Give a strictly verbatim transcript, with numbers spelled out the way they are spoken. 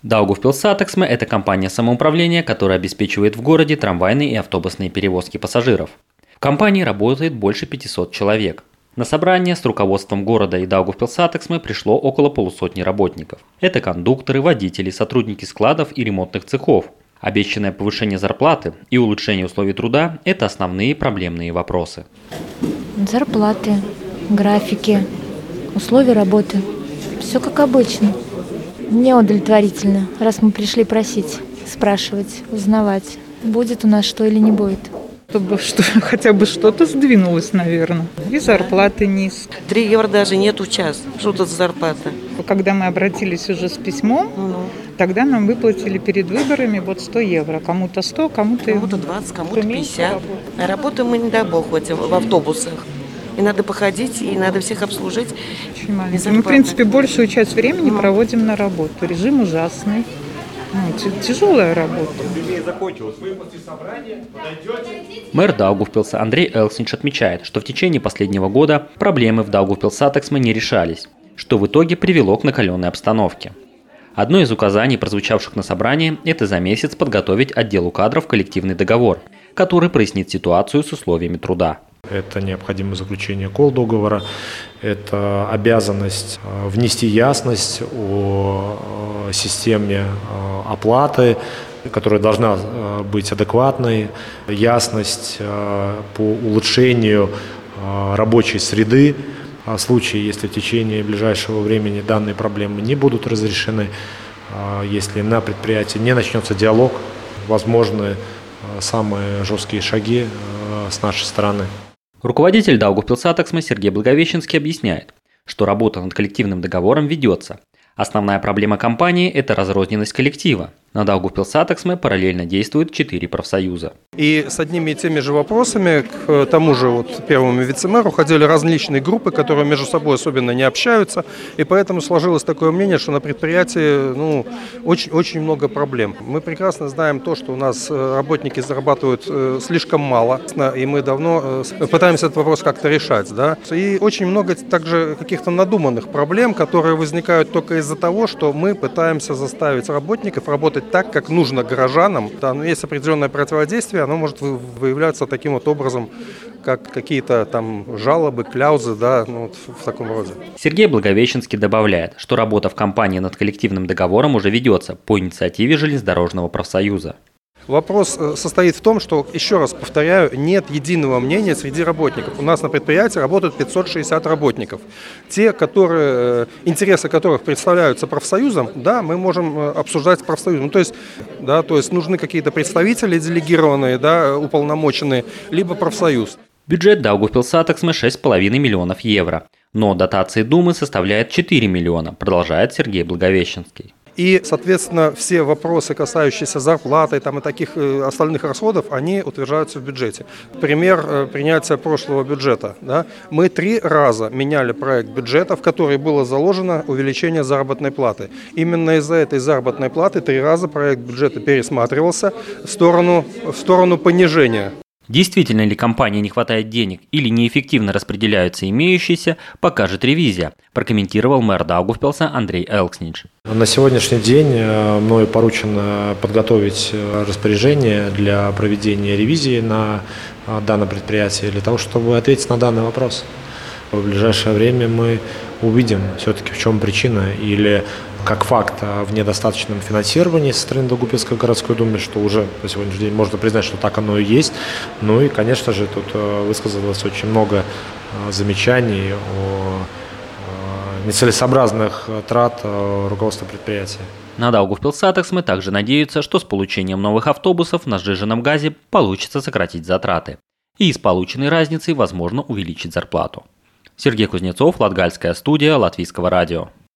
Daugavpils-Satiksme – это компания самоуправления, которая обеспечивает в городе трамвайные и автобусные перевозки пассажиров. В компании работает больше пятисот человек. На собрание с руководством города и Daugavpils-Satiksme пришло около полусотни работников. Это кондукторы, водители, сотрудники складов и ремонтных цехов. Обещанное повышение зарплаты и улучшение условий труда – это основные проблемные вопросы. Зарплаты, графики, условия работы. Все как обычно. Неудовлетворительно, раз мы пришли просить, спрашивать, узнавать, будет у нас что или не будет. Чтобы что, хотя бы что-то сдвинулось, наверное. И зарплаты низкие. Три евро даже нету в час. Что тут за зарплата? Когда мы обратились уже с письмом, ну. тогда нам выплатили перед выборами вот сто евро. Кому-то сто, кому-то... Кому-то двадцать, кому-то пятьдесят. А работаем мы, не дай бог, в, этих, в автобусах. И надо походить, и надо всех обслужить. Очень маленький. Мы, в принципе, большую часть времени ну. проводим на работу. Режим ужасный. Ну, тяжелая работа. Мэр Даугавпилса Андрей Элкснич отмечает, что в течение последнего года проблемы в Daugavpils-Satiksme не решались, что в итоге привело к накаленной обстановке. Одно из указаний, прозвучавших на собрании, это за месяц подготовить отделу кадров коллективный договор, который прояснит ситуацию с условиями труда. Это необходимое заключение колл-договора, это обязанность внести ясность о системе оплаты, которая должна быть адекватной, ясность по улучшению рабочей среды. В случае, если в течение ближайшего времени данные проблемы не будут разрешены, если на предприятии не начнется диалог, возможны самые жесткие шаги с нашей стороны. Руководитель Daugavpils-Satiksme Сергей Благовещенский объясняет, что работа над коллективным договором ведется. Основная проблема компании – это разрозненность коллектива. На Daugavpils-Satiksme параллельно действуют четыре профсоюза. И с одними и теми же вопросами к тому же вот первому вице-мэру ходили различные группы, которые между собой особенно не общаются. И поэтому сложилось такое мнение, что на предприятии ну, очень, очень много проблем. Мы прекрасно знаем то, что у нас работники зарабатывают слишком мало. И мы давно пытаемся этот вопрос как-то решать. Да? И очень много также каких-то надуманных проблем, которые возникают только из-за того, что мы пытаемся заставить работников работать так, как нужно горожанам. Да, но есть определенное противодействие, оно может выявляться таким вот образом, как какие-то там жалобы, кляузы, да, ну, вот в таком роде. Сергей Благовещенский добавляет, что работа в компании над коллективным договором уже ведется по инициативе железнодорожного профсоюза. Вопрос состоит в том, что, еще раз повторяю, нет единого мнения среди работников. У нас на предприятии работают пятьсот шестьдесят работников. Те, которые, интересы которых представляются профсоюзом, да, мы можем обсуждать с профсоюзом. То есть, да, то есть нужны какие-то представители делегированные, да, уполномоченные, либо профсоюз. Бюджет Daugavpils-Satiksme шесть с половиной миллионов евро, но дотации Думы составляет четыре миллиона, продолжает Сергей Благовещенский. И, соответственно, все вопросы, касающиеся зарплаты там, и таких остальных расходов, они утверждаются в бюджете. Пример принятия прошлого бюджета. Да? Мы три раза меняли проект бюджета, в который было заложено увеличение заработной платы. Именно из-за этой заработной платы три раза проект бюджета пересматривался в сторону, в сторону понижения. Действительно ли компании не хватает денег или неэффективно распределяются имеющиеся, покажет ревизия, прокомментировал мэр Даугавпилса Андрей Элкснич. На сегодняшний день мною поручено подготовить распоряжение для проведения ревизии на данном предприятии, для того, чтобы ответить на данный вопрос. В ближайшее время мы увидим все-таки, в чем причина, или как факт в недостаточном финансировании со стороны Даугавпилской городской думы, что уже на сегодняшний день можно признать, что так оно и есть. Ну и, конечно же, тут высказалось очень много замечаний о нецелесообразных трат руководства предприятия. На Daugavpils-Satiksme также надеются, что с получением новых автобусов на сжиженном газе получится сократить затраты. И с полученной разницей возможно увеличить зарплату. Сергей Кузнецов, Латгальская студия Латвийского радио.